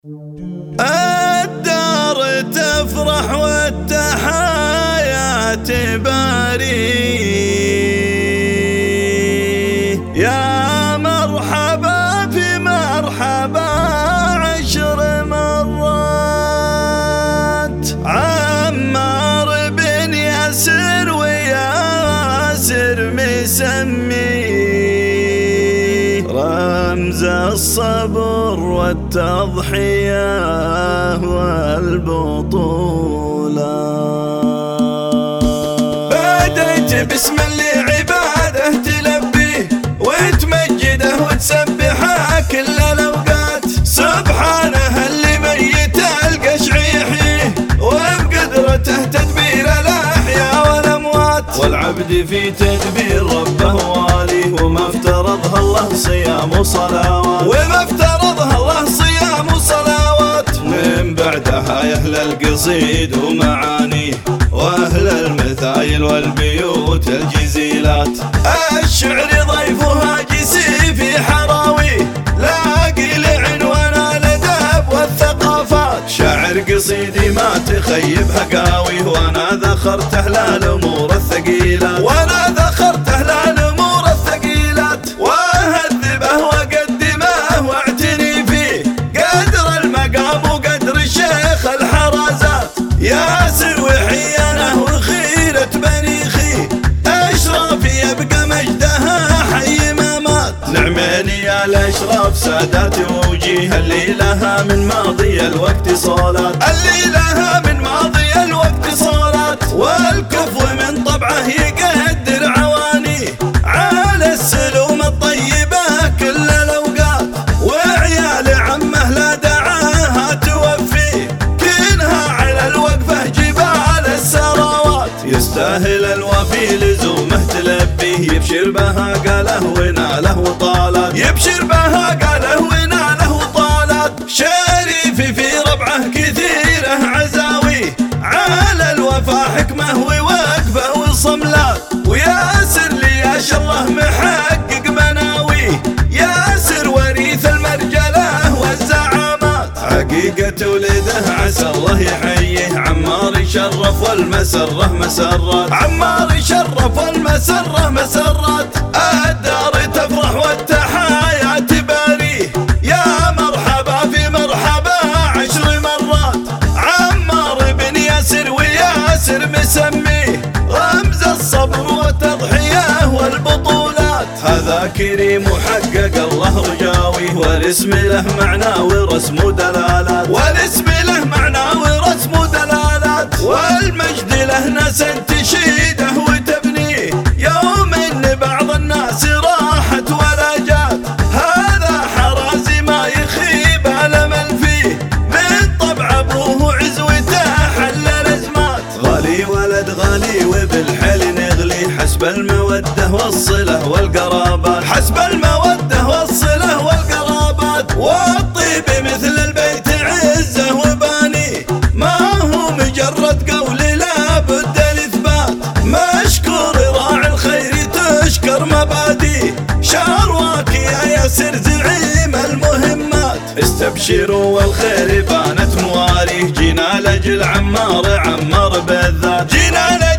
الدار تفرح والتحايا تباري، يا مرحبا في مرحبا 10 مرات. عمار بن ياسر وياسر مسمي رمز الصبر والتضحية والبطولة. بديت باسم اللي عباده تلبيه وتمجده وتسبحه كل الأوقات. سبحانه اللي ميت القشع يحييه وبقدرته تدبير الأحياء والأموات. والعبد في تدبير ربه واليه وما افترضها الله صيام وصلوات، وما افترضها الله صيام وصلوات. من بعدها يا أهل القصيد ومعانيه وأهل المثايل والبيوت الجزيلات. الشعر ضيفها جسي في حراويه لاقي لعنوان الأدب والثقافات. شاعر قصيدي ما تخيبها قاوي وانا ذخرته للأمور الثقيلات، وانا ذخرته للأمور الثقيلات. واهذبه واقدمه واعتني فيه قدر المقام وقدر الشيخ الحرازات. ياسر وحيانه وخيرة بنيخي اشراف يبقى مجدها حي ما مات. نعمين يا الاشراف ساداتي ووجيه اللي لها من ماضي الوقت صولات، اللي لها من ماضي الوقت صولات. والكفو من طبعه يقدر عوانيه على السلوم الطيبة كل الأوقات. وعيال عمه لا دعاها توفيه كنها على الوقفة جبال السراوات. يستاهل الوفي لزومه تلبيه يبشر بها قاله وناله وطالات، يبشر بها قاله وناله وطالات. شريفي في ربعه كثيره عزاوي على الوفا حكمه ووقفه وصملات. وياسر لياش الله محقق مناويه ياسر وريث المرجله والزعامات. حقيقة ولده عسى الله يحييه عمار يشرف والمسرة مسرات، عمار يشرف والمسرة مسرات. الدار تفرح والتحايا تباريه يا مرحبا في مرحبا 10 مرات. عمار بن ياسر وياسر مسميه رمز الصبر والتضحية والبطولات. هذا كريم وحقق الله رجاويه والاسم له معنى ورسم دلالات، والاسم له معنى ورسم دلالات. والمجد له ناس تشيده وتبنيه يوم ان بعض الناس راحت ولا جات. هذا حرازي ما يخيب الامل فيه من طبع ابوه عزوته حل الازمات. غالي ولد غالي وبالحل نغلي حسب المودة والصلة والقرابات، حسب المودة والصلة والقرابات. والطيب مثل البيت عزه وبانيه ما هو مجرد قول لابد الاثبات. مشكور راعي الخير تشكر مباديه شارواك يا ياسر زعيم المهمات. استبشروا والخير بانت مواريه جينا لجل عمار عمار بالذات، جينا